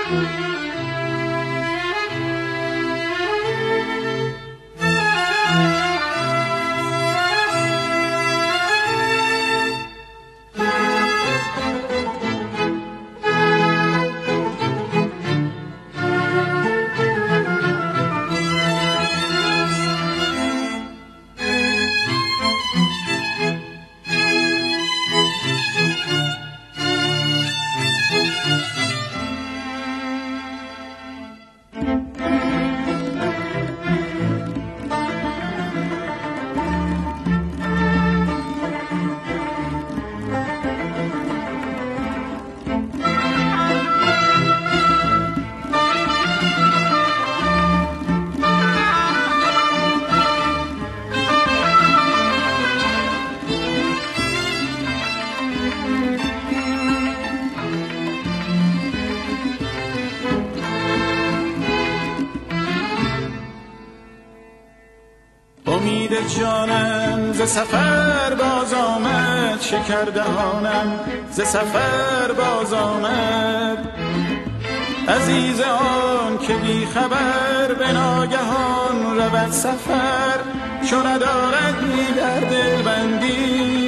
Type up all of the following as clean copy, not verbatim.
امید جانم ز سفر باز آمد، شکر دهانم ز سفر باز آمد. عزیز آن که بی خبر به ناگهان رود سفر، چو ندارد در دل بندی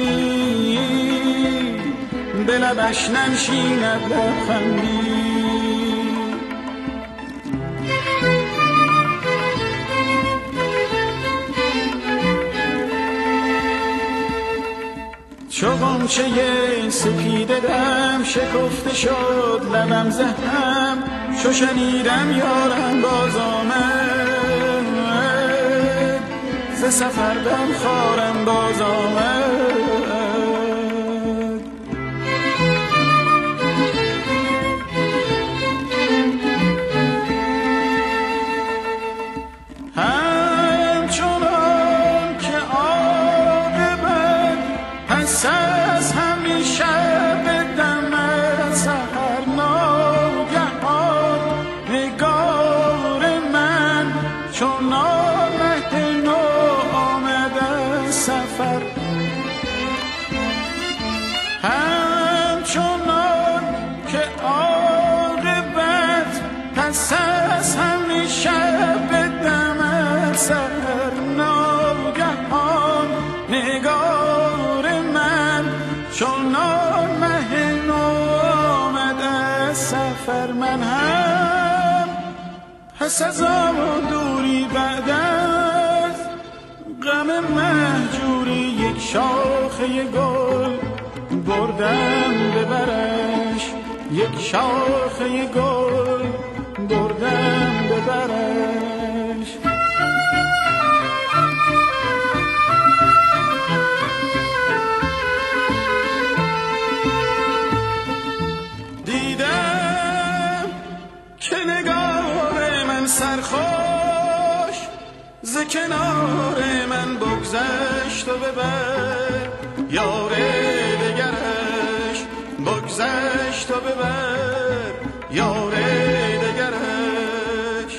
به لبش ننشیند لبخندی. چو غنچه سپید دم شکفته شد لبم ز هم، چو شنیدم یارم باز آمد، ز سفر دم خارم باز آمد. همچنان که عاقبت پس از همیشه به دم سحر ناگهان نگار من چون آمد نو آمد از سفر. همچنان که عاقبت پس از همیشه به دم سحر ناگهان نگار من چون مه نو آمد از سفر. من هم پس از آن دوری بعد از غم مهجوری یک شاخه گل بردم ببرش، یک شاخه گل بردم ببرش. دیدم که نگار من سرخوش ز کنار من بگذشت و ببر یار دگرش، بگذشت و ببر یار دگرش.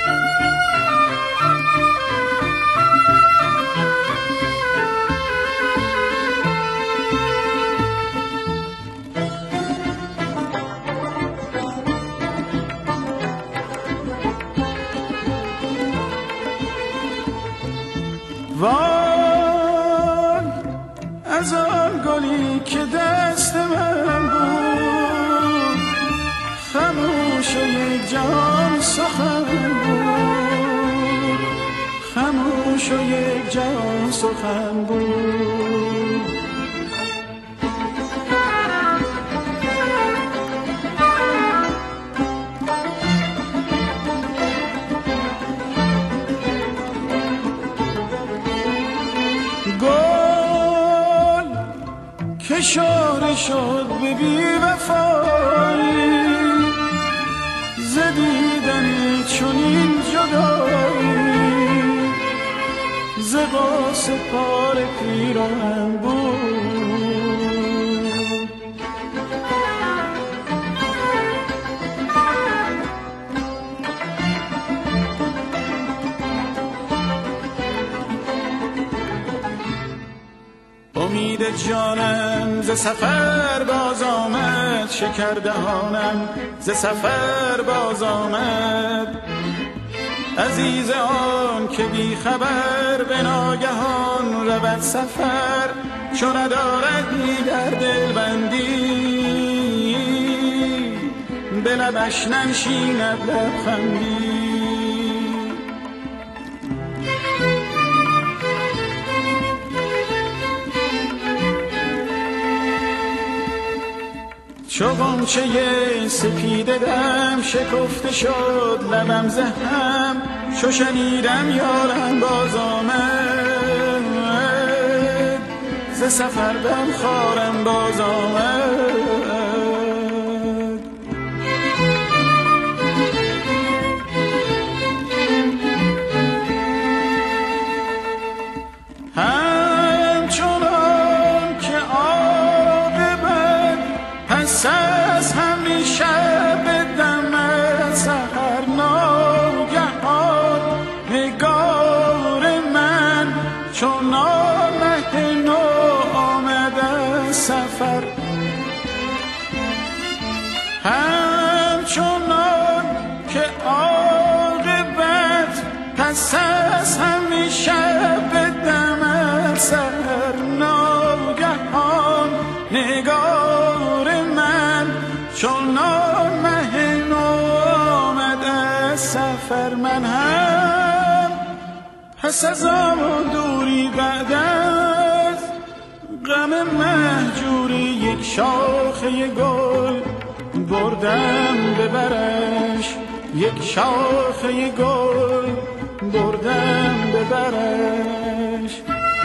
وای از آن گلی که دست من بود، خموش و یک جهان سخن بود، خموش و یک جهان سخن بود. که شاره شد به بی وفایی ز دیدن چنین جدایی، ز قاس پار پیراهن بود. امید جانم ز سفر باز آمد، شکردهانم ز سفر باز آمد. عزیز آن که بی خبر به ناگهان رود سفر، چو ندارد در دل بندی به لبش ننشیند لبخندی. چو غنچه سپید دم شکفته شد لبم ز هم، چو شنیدم یارم باز آمد، ز سفر دم خارم باز آمد. همچنان که عاقبت پس از همیشه به دم سحر ناگهان نگار من چون آمد نو آمده سفر. همچنان که عاقبت پس از همیشه به دم سحر ناگهان نگار من چون مه نو آمد از سفر. من هم پس از آن دوری بعد از غم مهجوری یک شاخه گل بردم ببرش، یک شاخه گل بردم ببرش.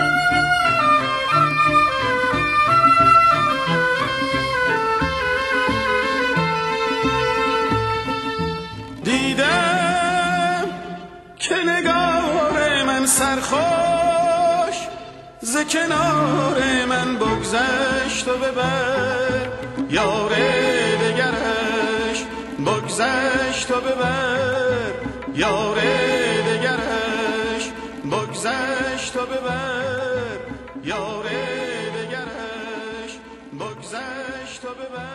دیدم که نگار من سرخوش ز کنار من بگذشت و ببر یار دگرش، بگذشت و ببر یار دگرش، بگذشت و ببر یار دگرش، بگذشت و ببر.